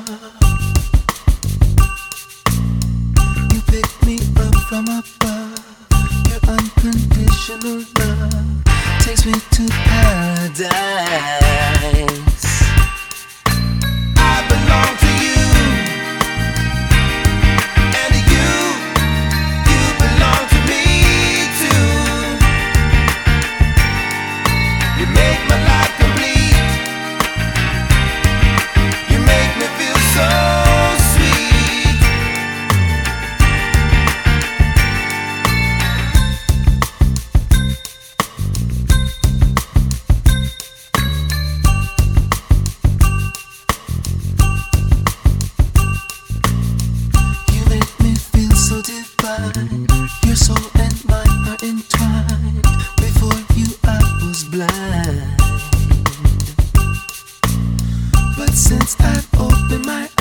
You pick me up from above. Your unconditional love takes me to paradise. I belong to you, and you belong to me too. You make my life complete. You make me feel so sweet. You make me feel so divine. Your soul and mine are entwined. Before you I was blind, but since I've opened my